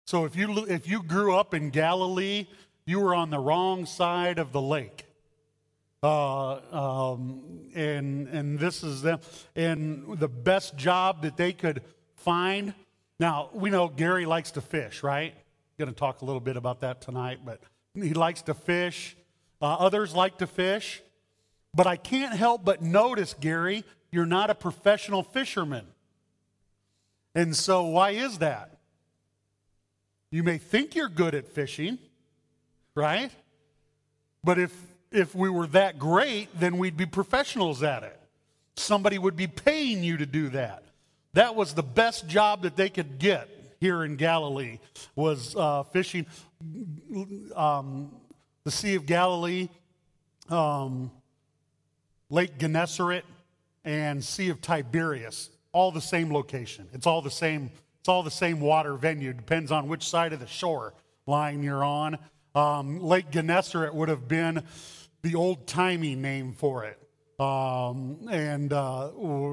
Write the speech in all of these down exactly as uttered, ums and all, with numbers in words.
So if you if you grew up in Galilee, you were on the wrong side of the lake. Uh, um, and and this is them. And the best job that they could find. Now, we know Gary likes to fish, right? Going to talk a little bit about that tonight, but he likes to fish. Uh, others like to fish. But I can't help but notice, Gary, you're not a professional fisherman. And so why is that? You may think you're good at fishing, right? But if if we were that great, then we'd be professionals at it. Somebody would be paying you to do that. That was the best job that they could get here in Galilee, was uh, fishing. Um, the Sea of Galilee, um, Lake Gennesaret, and Sea of Tiberias, all the same location. It's all the same. It's all the same water venue. Depends on which side of the shore line you're on. Um, Lake Gennesaret would have been the old-timey name for it, um, and uh,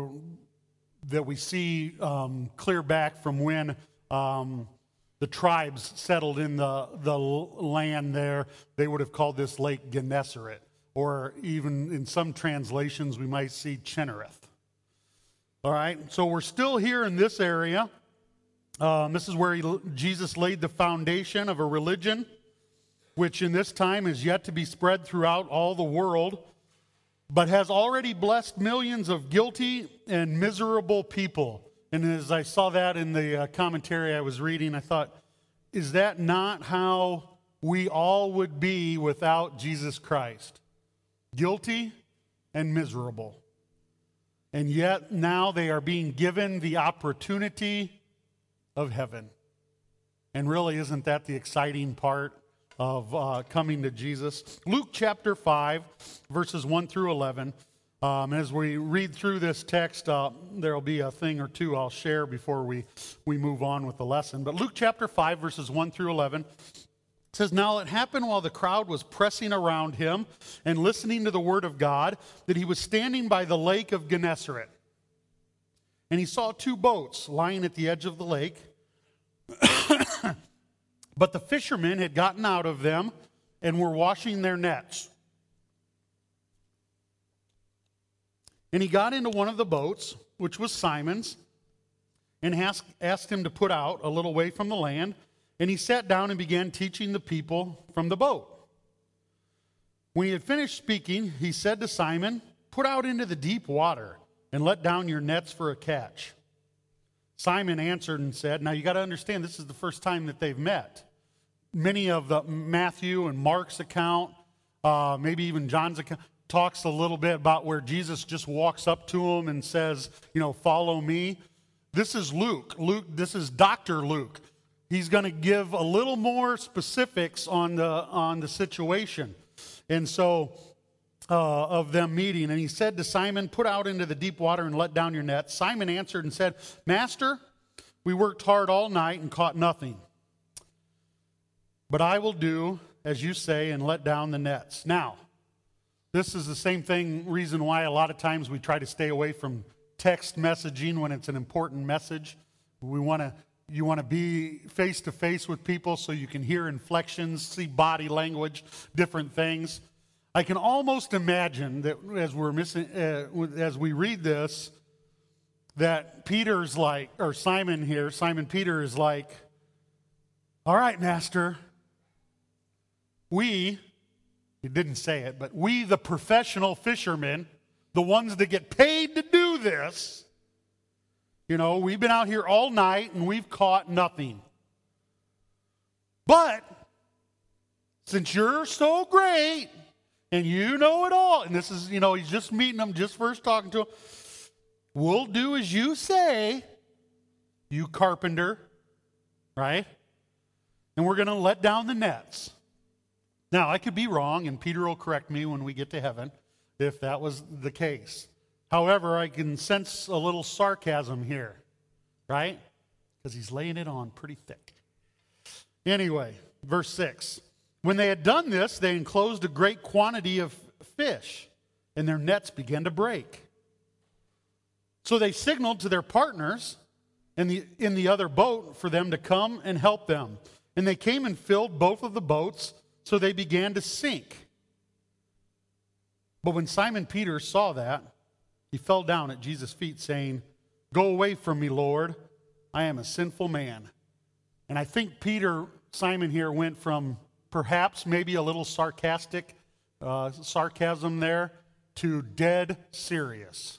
that we see um, clear back from when um, the tribes settled in the the land there. They would have called this Lake Gennesaret, or even in some translations we might see Chinnereth. All right, so we're still here in this area. Um, this is where he, Jesus laid the foundation of a religion, which in this time is yet to be spread throughout all the world, but has already blessed millions of guilty and miserable people. And as I saw that in the uh, commentary I was reading, I thought, is that not how we all would be without Jesus Christ? Guilty and miserable. And yet now they are being given the opportunity of heaven. And really, isn't that the exciting part of uh, coming to Jesus? Luke chapter five, verses one through eleven. Um, as we read through this text, uh, there will be a thing or two I'll share before we, we move on with the lesson. But Luke chapter five, verses one through eleven, says, "Now it happened while the crowd was pressing around him and listening to the word of God, that he was standing by the lake of Gennesaret. And he saw two boats lying at the edge of the lake. But the fishermen had gotten out of them and were washing their nets. And he got into one of the boats, which was Simon's, and asked, asked him to put out a little way from the land. And he sat down and began teaching the people from the boat. When he had finished speaking, he said to Simon, 'Put out into the deep water and let down your nets for a catch.' Simon answered and said," now you got to understand, this is the first time that they've met. Many of the Matthew and Mark's account, uh, maybe even John's account, talks a little bit about where Jesus just walks up to him and says, you know, follow me. This is Luke. Luke, this is Doctor Luke. He's going to give a little more specifics on the on the situation. And so, uh, of them meeting. And he said to Simon, 'Put out into the deep water and let down your nets.' Simon answered and said, 'Master, we worked hard all night and caught nothing. But I will do as you say and let down the nets.'" Now, this is the same thing, reason why a lot of times we try to stay away from text messaging when it's an important message. We want to, you want to be face to face with people so you can hear inflections, see body language, different things. I can almost imagine that as we're missing, uh, as we read this, that Peter's like, or Simon here, Simon Peter is like, "All right, Master, we," he didn't say it, but we, the professional fishermen, the ones that get paid to do this, you know, we've been out here all night and we've caught nothing. But since you're so great and you know it all," and this is, you know, he's just meeting them, just first talking to them, "we'll do as you say, you carpenter," right? "And we're going to let down the nets." Now, I could be wrong, and Peter will correct me when we get to heaven if that was the case. However, I can sense a little sarcasm here, right? Because he's laying it on pretty thick. Anyway, verse six. "When they had done this, they enclosed a great quantity of fish, and their nets began to break. So they signaled to their partners in the, in the other boat for them to come and help them. And they came and filled both of the boats, so they began to sink. But when Simon Peter saw that, he fell down at Jesus' feet, saying, "Go away from me, Lord. I am a sinful man." And I think Peter, Simon here, went from perhaps maybe a little sarcastic uh, sarcasm there to dead serious.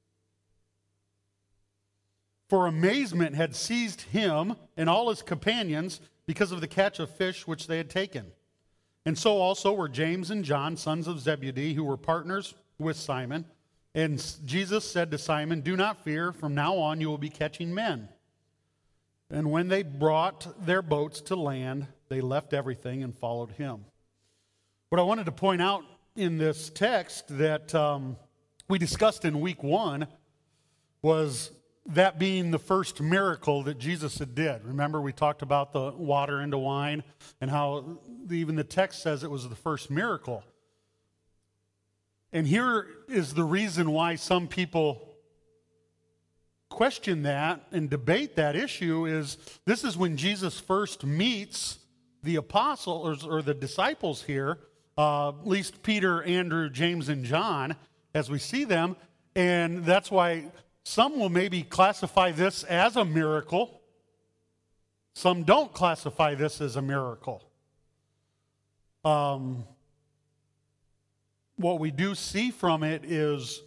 For amazement had seized him and all his companions because of the catch of fish which they had taken. And so also were James and John, sons of Zebedee, who were partners with Simon. And Jesus said to Simon, "Do not fear, from now on you will be catching men." And when they brought their boats to land, they left everything and followed him. What I wanted to point out in this text that um, we discussed in week one was that being the first miracle that Jesus had did. Remember, we talked about the water into wine and how even the text says it was the first miracle. And here is the reason why some people question that and debate that issue is this is when Jesus first meets the apostles or the disciples here, uh, at least Peter, Andrew, James, and John, as we see them. And that's why some will maybe classify this as a miracle. Some don't classify this as a miracle. Um, what we do see from it is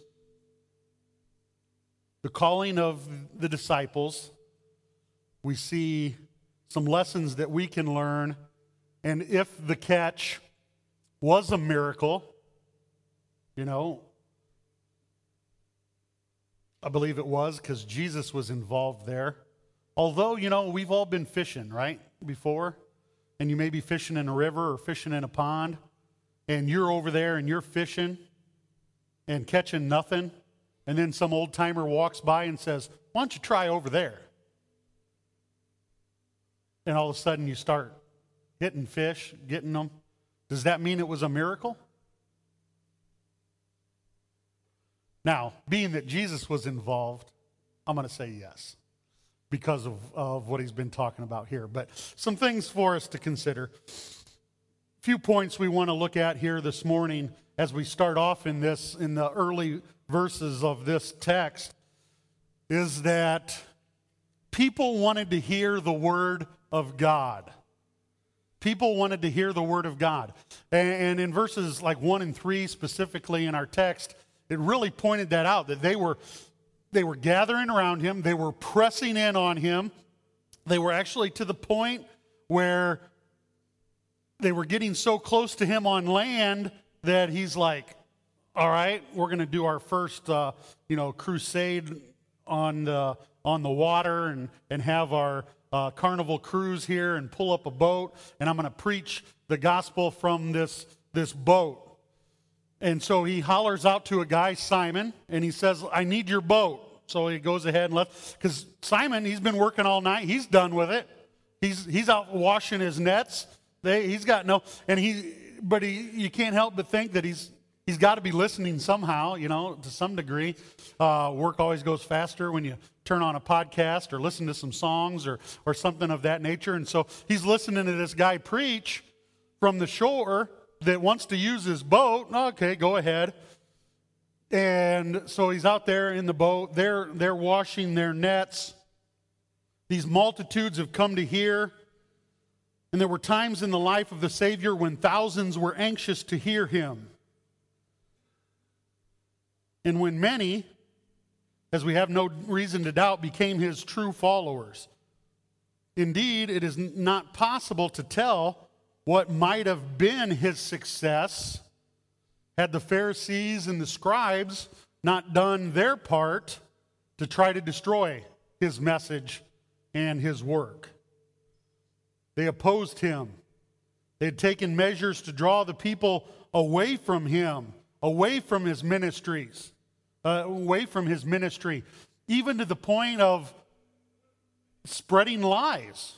the calling of the disciples. We see some lessons that we can learn. And if the catch was a miracle, you know, I believe it was because Jesus was involved there. Although, you know, we've all been fishing, right, before. And you may be fishing in a river or fishing in a pond. And you're over there and you're fishing and catching nothing. And then some old timer walks by and says, "Why don't you try over there?" And all of a sudden you start hitting fish, getting them. Does that mean it was a miracle? Now, being that Jesus was involved, I'm going to say yes because of, of what he's been talking about here. But some things for us to consider. A few points we want to look at here this morning as we start off in this, in the early verses of this text, is that people wanted to hear the word of God. People wanted to hear the word of God. And in verses like one and three specifically in our text, it really pointed that out, that they were, they were gathering around him. They were pressing in on him. They were actually to the point where they were getting so close to him on land that he's like, "All right, we're going to do our first, uh, you know, crusade on the on the water and and have our uh, carnival cruise here and pull up a boat, and I'm going to preach the gospel from this this boat." And so he hollers out to a guy, Simon, and he says, "I need your boat." So he goes ahead and left, because Simon, he's been working all night. He's done with it. He's he's out washing his nets. They, he's got no, and he, but he, you can't help but think that he's he's got to be listening somehow, you know, to some degree. Uh, work always goes faster when you turn on a podcast or listen to some songs or or something of that nature. And so he's listening to this guy preach from the shore that wants to use his boat. Okay, go ahead. And so he's out there in the boat. They're they're washing their nets. These multitudes have come to hear. And there were times in the life of the Savior when thousands were anxious to hear him. And when many, as we have no reason to doubt, became his true followers. Indeed, it is not possible to tell what might have been his success had the Pharisees and the scribes not done their part to try to destroy his message and his work. They opposed him. They had taken measures to draw the people away from him, away from his ministries, uh, away from his ministry, even to the point of spreading lies.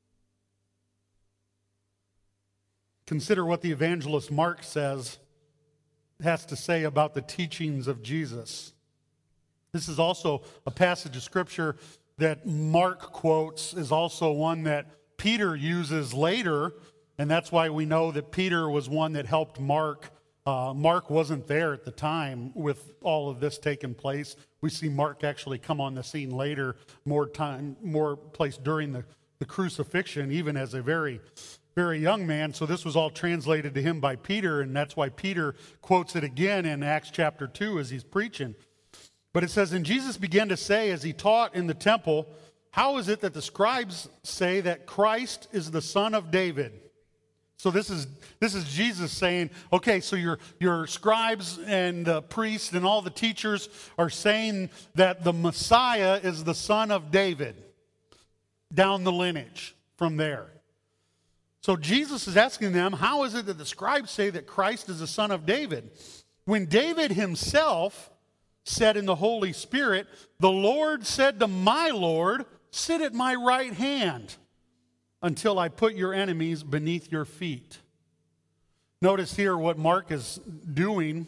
Consider what the evangelist Mark says, has to say about the teachings of Jesus. This is also a passage of Scripture that Mark quotes is also one that Peter uses later, and that's why we know that Peter was one that helped Mark. Uh, Mark wasn't there at the time with all of this taking place. We see Mark actually come on the scene later, more time, more place during the, the crucifixion, even as a very, very young man. So this was all translated to him by Peter, and that's why Peter quotes it again in Acts chapter two as he's preaching. But it says, and Jesus began to say as he taught in the temple, how is it that the scribes say that Christ is the son of David? So this is this is Jesus saying, okay, so your, your scribes and the priests and all the teachers are saying that the Messiah is the son of David, down the lineage from there. So Jesus is asking them, how is it that the scribes say that Christ is the son of David? When David himself said in the Holy Spirit, the Lord said to my Lord, sit at my right hand until I put your enemies beneath your feet. Notice here what Mark is doing.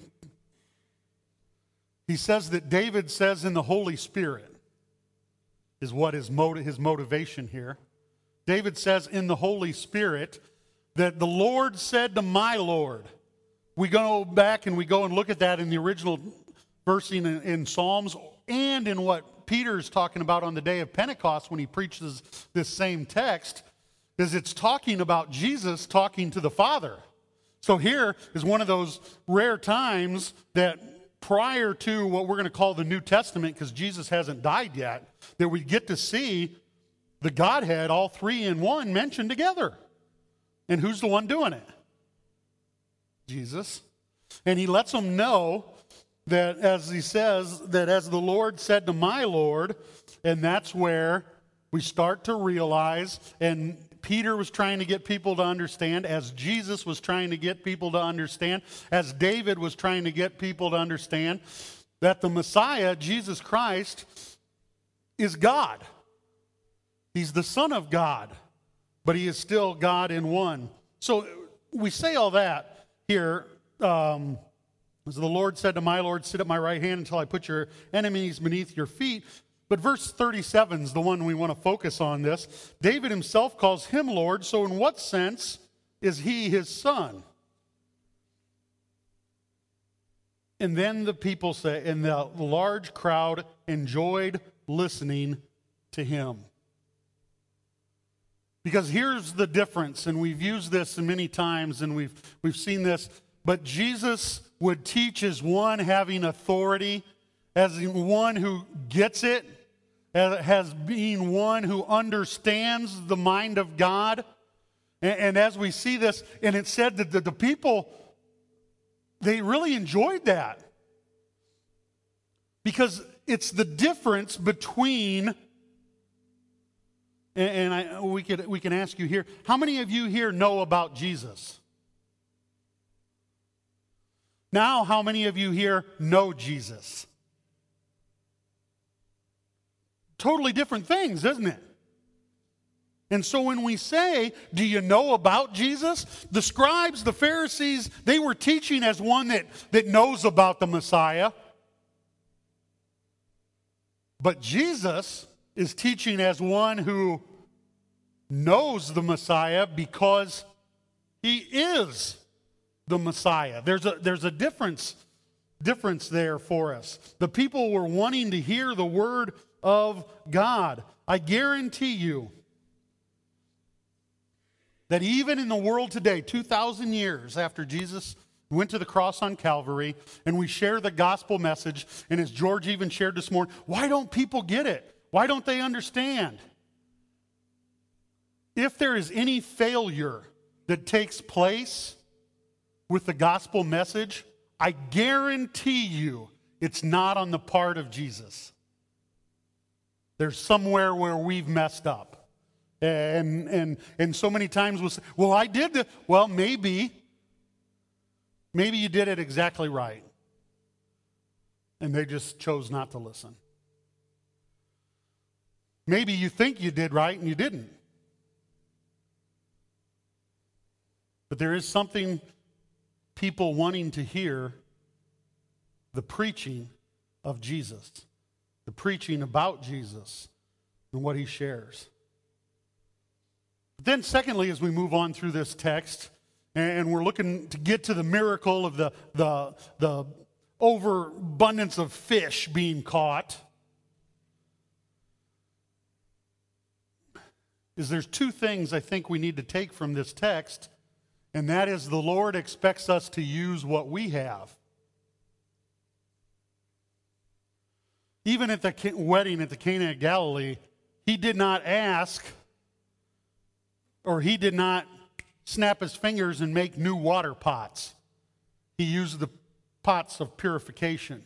He says that David says in the Holy Spirit is what is motiv- his motivation here. David says in the Holy Spirit that the Lord said to my Lord. We go back and we go and look at that in the original versing in, in Psalms and in what Peter's talking about on the day of Pentecost when he preaches this same text. Is it's talking about Jesus talking to the Father. So here is one of those rare times that prior to what we're going to call the New Testament, because Jesus hasn't died yet, that we get to see the Godhead, all three in one, mentioned together. And who's the one doing it? Jesus. And he lets them know that, as he says, that as the Lord said to my Lord, and that's where we start to realize, and Peter was trying to get people to understand, as Jesus was trying to get people to understand, as David was trying to get people to understand, that the Messiah, Jesus Christ, is God. He's the Son of God, but he is still God in one. So we say all that here. Um, as the Lord said to my Lord, sit at my right hand until I put your enemies beneath your feet. But verse thirty-seven is the one we want to focus on this. David himself calls him Lord, so in what sense is he his son? And then the people say, and the large crowd enjoyed listening to him. Because here's the difference, and we've used this many times, and we've, we've seen this, but Jesus would teach as one having authority, as one who gets it, as being one who understands the mind of God. And, and as we see this, and it said that the, the people, they really enjoyed that. Because it's the difference between, and, and I, we, could, we can ask you here, how many of you here know about Jesus? Now, how many of you here know Jesus? Totally different things, isn't it? And so when we say, do you know about Jesus? The scribes, the Pharisees, they were teaching as one that, that knows about the Messiah. But Jesus is teaching as one who knows the Messiah because he is the Messiah. There's a, there's a difference, difference there for us. The people were wanting to hear the word of God. I guarantee you that even in the world today, two thousand years after Jesus went to the cross on Calvary, and we share the gospel message, and as George even shared this morning, why don't people get it? Why don't they understand? If there is any failure that takes place with the gospel message, I guarantee you it's not on the part of Jesus. There's somewhere where we've messed up. And and and so many times we'll say, well, I did the, well, maybe. Maybe you did it exactly right. And they just chose not to listen. Maybe you think you did right and you didn't. But there is something people wanting to hear, the preaching of Jesus. The preaching about Jesus. and what he shares. Then secondly, as we move on through this text, and we're looking to get to the miracle of the, the, the overabundance of fish being caught, is there's two things I think we need to take from this text, and that is the Lord expects us to use what we have. Even at the wedding at the Cana of Galilee, he did not ask, or he did not snap his fingers and make new water pots. He used the pots of purification.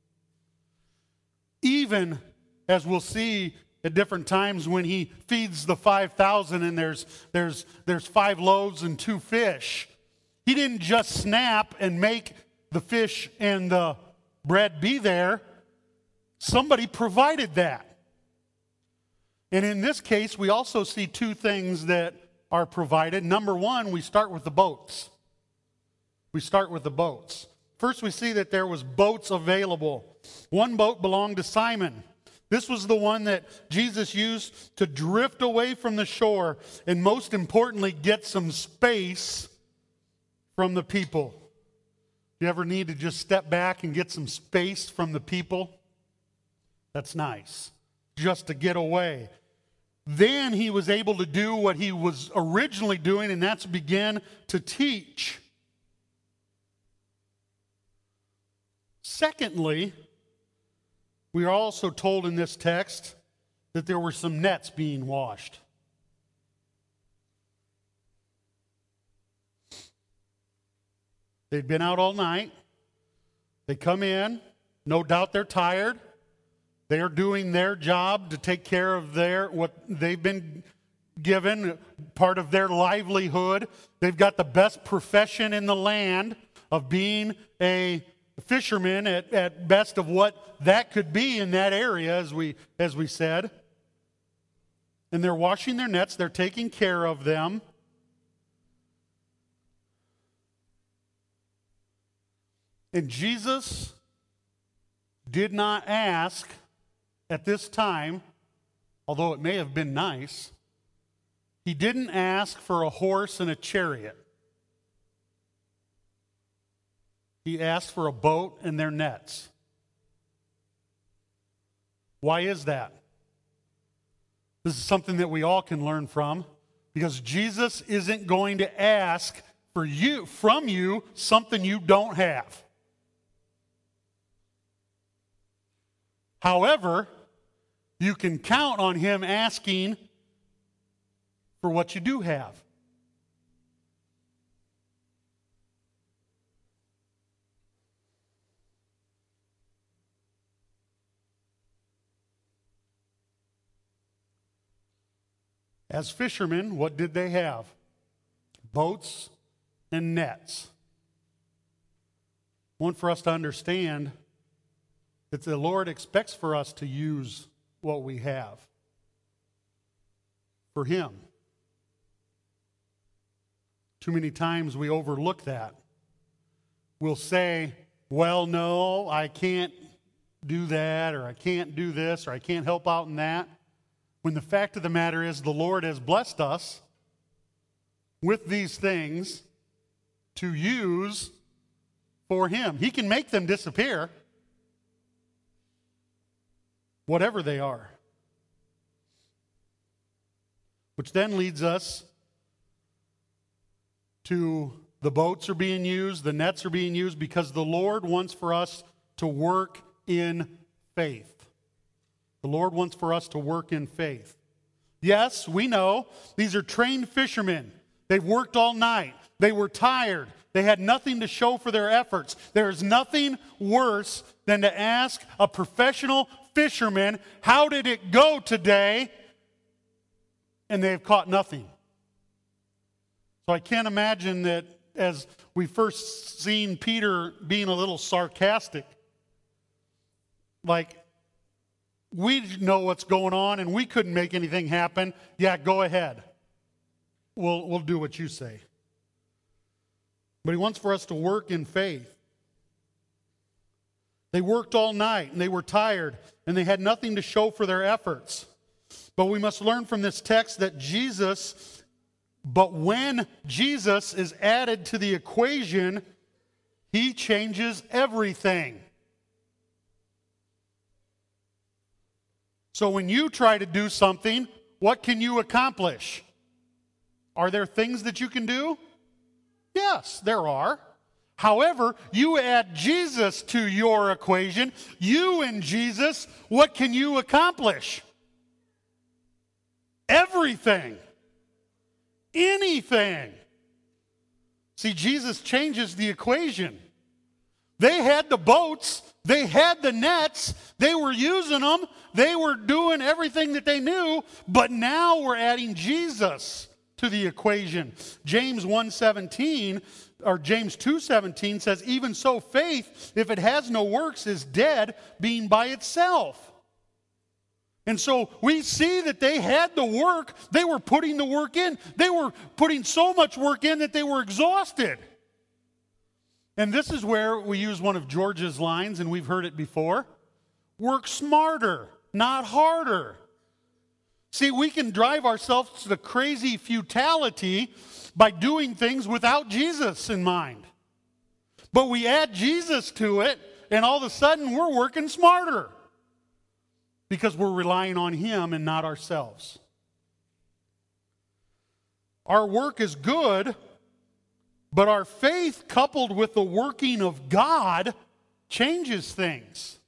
Even as we'll see at different times when he feeds the five thousand and there's, there's, there's five loaves and two fish, he didn't just snap and make the fish and the bread be there. Somebody provided that. And in this case, we also see two things that are provided. Number one, we start with the boats. We start with the boats. First, we see that there was boats available. One boat belonged to Simon. This was the one that Jesus used to drift away from the shore and, most importantly, get some space from the people. You ever need to just step back and get some space from the people? That's nice, just to get away. Then he was able to do what he was originally doing, and that's begin to teach. Secondly, we are also told in this text that there were some nets being washed. They'd been out all night. They come in. No doubt they're tired. They are doing their job to take care of their what they've been given, part of their livelihood. They've got the best profession in the land of being a fisherman at, at best of what that could be in that area, as we as we said. And they're washing their nets, they're taking care of them. And Jesus did not ask at this time, although it may have been nice, he didn't ask for a horse and a chariot. He asked for a boat and their nets. Why is that? This is something that we all can learn from, because Jesus isn't going to ask for you, from you, something you don't have. However, you can count on him asking for what you do have. As fishermen, what did they have? Boats and nets. One for us to understand that the Lord expects for us to use what we have for him. Too many times we overlook that. We'll say, well, no, I can't do that, or I can't do this, or I can't help out in that. When the fact of the matter is, the Lord has blessed us with these things to use for him. He can make them disappear, whatever they are. Which then leads us to the boats are being used, the nets are being used, because the Lord wants for us to work in faith. The Lord wants for us to work in faith. Yes, we know these are trained fishermen. They've worked all night. They were tired. They had nothing to show for their efforts. There is nothing worse than to ask a professional fisherman, how did it go today? And they've caught nothing. So I can't imagine that as we first seen Peter being a little sarcastic, like, we know what's going on and we couldn't make anything happen. Yeah, go ahead. We'll, we'll do what you say. But he wants for us to work in faith. They worked all night and they were tired and they had nothing to show for their efforts. But we must learn from this text that Jesus, but when Jesus is added to the equation, he changes everything. So when you try to do something, what can you accomplish? Are there things that you can do? Yes, there are. However, you add Jesus to your equation, you and Jesus, what can you accomplish? Everything. Anything. See, Jesus changes the equation. They had the boats, they had the nets, they were using them, they were doing everything that they knew, but now we're adding Jesus to the equation. James one seventeen, or James two seventeen says, even so faith, if it has no works, is dead, being by itself. And so we see that they had the work, they were putting the work in. They were putting so much work in that they were exhausted. And this is where we use one of George's lines, and we've heard it before. Work smarter, not harder. See, we can drive ourselves to the crazy futility by doing things without Jesus in mind. But we add Jesus to it, and all of a sudden we're working smarter because we're relying on him and not ourselves. Our work is good, but our faith coupled with the working of God changes things.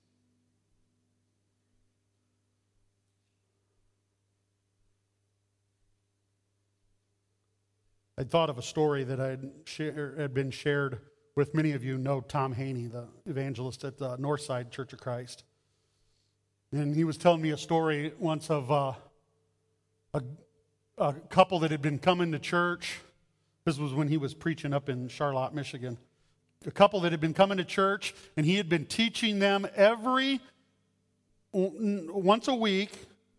I thought of a story that I'd share, had been shared with many of you know Tom Haney, the evangelist at the Northside Church of Christ. And he was telling me a story once of uh, a, a couple that had been coming to church. This was when he was preaching up in Charlotte, Michigan. A couple that had been coming to church, and he had been teaching them every, once a week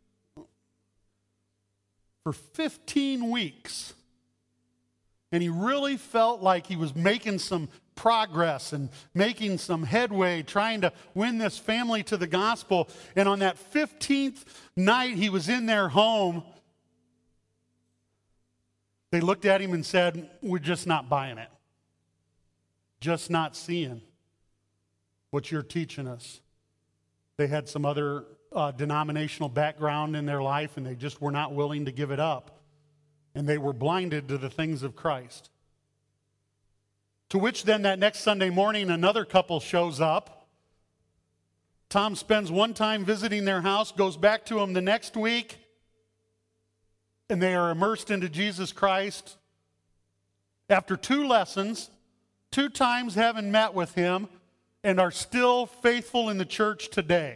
for fifteen weeks. And he really felt like he was making some progress and making some headway, trying to win this family to the gospel. And on that fifteenth night he was in their home, they looked at him and said, we're just not buying it. Just not seeing what you're teaching us. They had some other uh, denominational background in their life, and they just were not willing to give it up. And they were blinded to the things of Christ. To which then that next Sunday morning, another couple shows up. Tom spends one time visiting their house, goes back to them the next week, and they are immersed into Jesus Christ. After two lessons, two times having met with him, and are still faithful in the church today.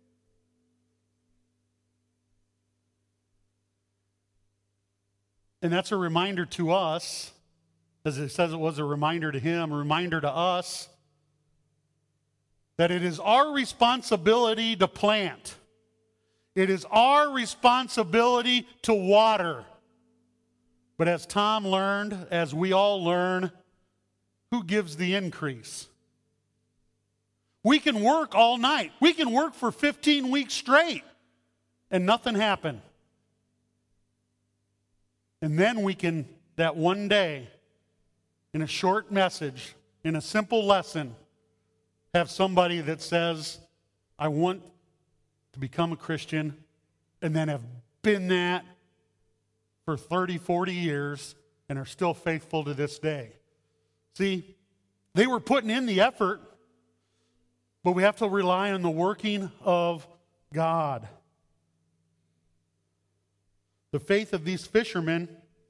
And that's a reminder to us, as it says it was a reminder to him, a reminder to us, that it is our responsibility to plant. It is our responsibility to water. But as Tom learned, as we all learn, who gives the increase? We can work all night. We can work for fifteen weeks straight, and nothing happened. And then we can, that one day, in a short message, in a simple lesson, have somebody that says, I want to become a Christian, and then have been that for thirty, forty years, and are still faithful to this day. See, they were putting in the effort, but we have to rely on the working of God. The faith of these fishermen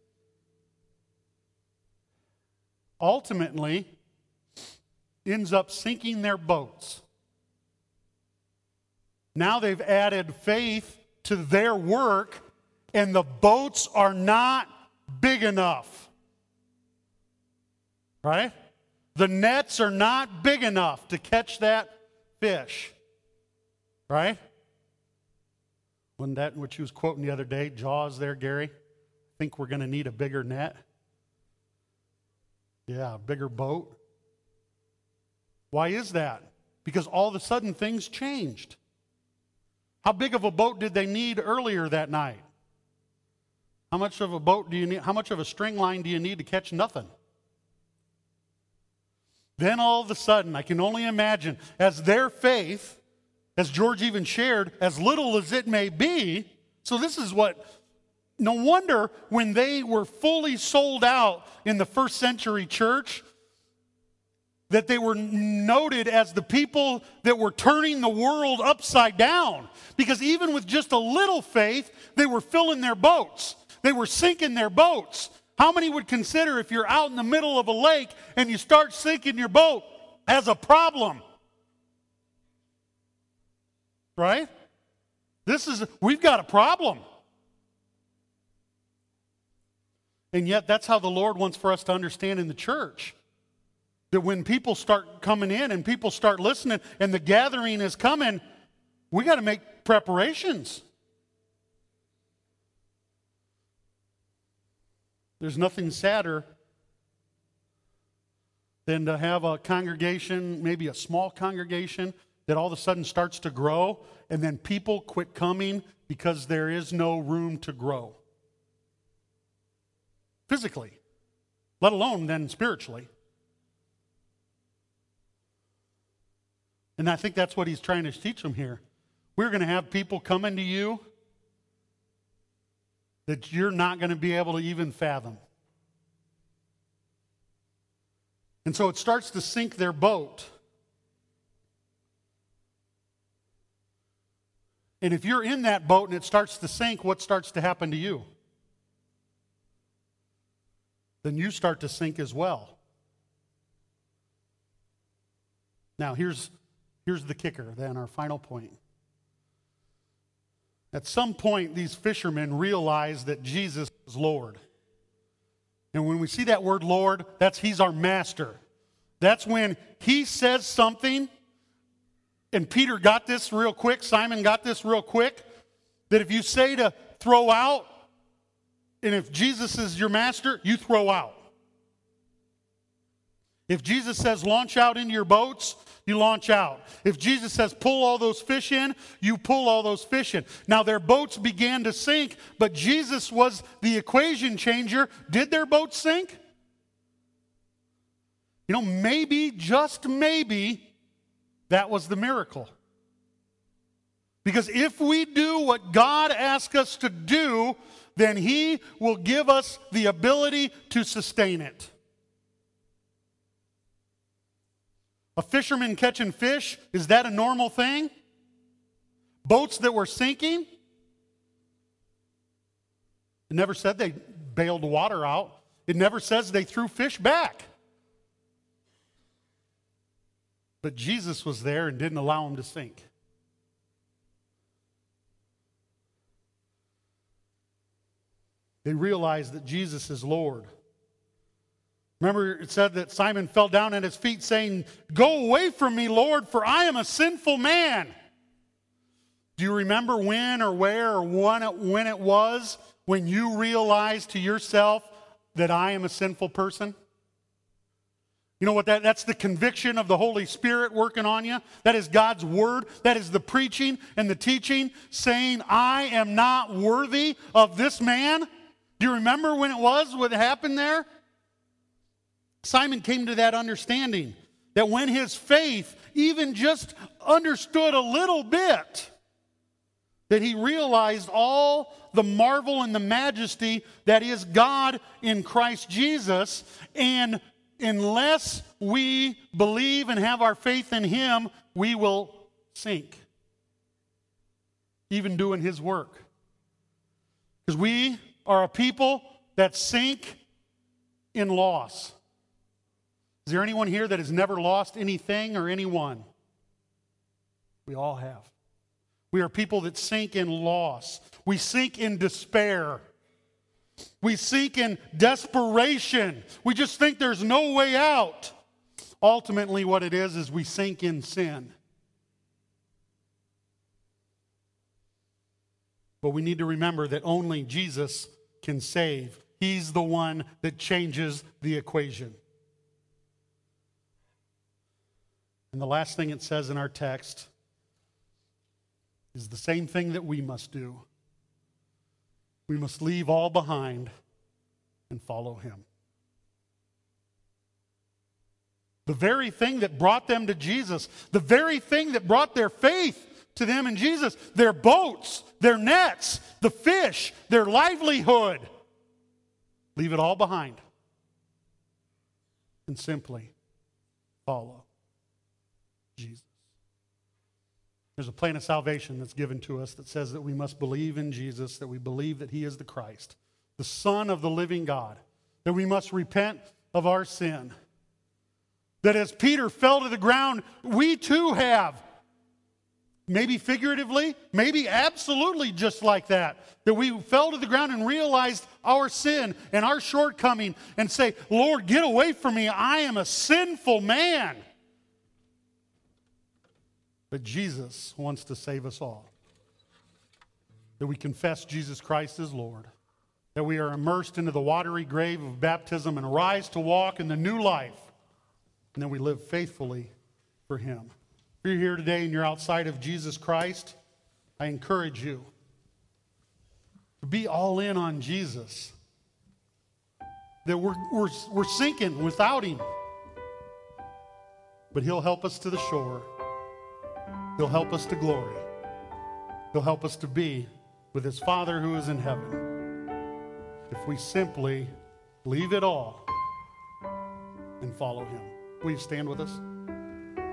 ultimately ends up sinking their boats. Now they've added faith to their work, and the boats are not big enough. Right? The nets are not big enough to catch that fish. Right? Wasn't that what you was quoting the other day? Jaws there, Gary? I think we're going to need a bigger net. Yeah, a bigger boat. Why is that? Because all of a sudden things changed. How big of a boat did they need earlier that night? How much of a boat do you need? How much of a string line do you need to catch nothing? Then all of a sudden, I can only imagine, as their faith, as George even shared, as little as it may be, so this is what, no wonder when they were fully sold out in the first century church, that they were noted as the people that were turning the world upside down. Because even with just a little faith, they were filling their boats. They were sinking their boats. How many would consider if you're out in the middle of a lake and you start sinking your boat as a problem? Right? This is, we've got a problem. And yet that's how the Lord wants for us to understand in the church. That when people start coming in and people start listening and the gathering is coming, we got to make preparations. There's nothing sadder than to have a congregation, maybe a small congregation, that all of a sudden starts to grow, and then people quit coming because there is no room to grow. Physically, let alone then spiritually. And I think that's what he's trying to teach them here. We're going to have people coming to you that you're not going to be able to even fathom. And so it starts to sink their boat. And if you're in that boat and it starts to sink, what starts to happen to you? Then you start to sink as well. Now here's, here's the kicker, then our final point. At some point, these fishermen realized that Jesus is Lord. And when we see that word Lord, that's He's our master. That's when He says something, and Peter got this real quick, Simon got this real quick, that if you say to throw out, and if Jesus is your master, you throw out. If Jesus says launch out into your boats, you launch out. If Jesus says pull all those fish in, you pull all those fish in. Now their boats began to sink, but Jesus was the equation changer. Did their boats sink? You know, maybe, just maybe, that was the miracle. Because if we do what God asks us to do, then He will give us the ability to sustain it. A fisherman catching fish, is that a normal thing? Boats that were sinking? It never said they bailed water out. It never says they threw fish back. But Jesus was there and didn't allow them to sink. They realized that Jesus is Lord. Remember, it said that Simon fell down at His feet saying, "Go away from me, Lord, for I am a sinful man." Do you remember when or where or when it, when it was when you realized to yourself that I am a sinful person? You know what that, that's the conviction of the Holy Spirit working on you. That is God's Word. That is the preaching and the teaching saying, I am not worthy of this man. Do you remember when it was, what happened there? Simon came to that understanding that when his faith even just understood a little bit, that he realized all the marvel and the majesty that is God in Christ Jesus, and unless we believe and have our faith in Him, we will sink, even doing His work. Because we are a people that sink in loss. Is there anyone here that has never lost anything or anyone? We all have. We are people that sink in loss. We sink in despair. We sink in desperation. We just think there's no way out. Ultimately, what it is, is we sink in sin. But we need to remember that only Jesus can save. He's the one that changes the equation. And the last thing it says in our text is the same thing that we must do. We must leave all behind and follow him. The very thing that brought them to Jesus, the very thing that brought their faith to them in Jesus, their boats, their nets, the fish, their livelihood. Leave it all behind and simply follow Jesus. There's a plan of salvation that's given to us that says that we must believe in Jesus, that we believe that he is the Christ, the Son of the living God, that we must repent of our sin. That as Peter fell to the ground, we too have. Maybe figuratively, maybe absolutely just like that. That we fell to the ground and realized our sin and our shortcoming and say, Lord, get away from me. I am a sinful man. But Jesus wants to save us all. That we confess Jesus Christ as Lord. That we are immersed into the watery grave of baptism and arise to walk in the new life. And then we live faithfully for him. If you're here today and you're outside of Jesus Christ, I encourage you to be all in on Jesus. That we're, we're, we're sinking without him. But he'll help us to the shore. He'll help us to glory. He'll help us to be with his Father who is in heaven. If we simply leave it all and follow him. Will you stand with us?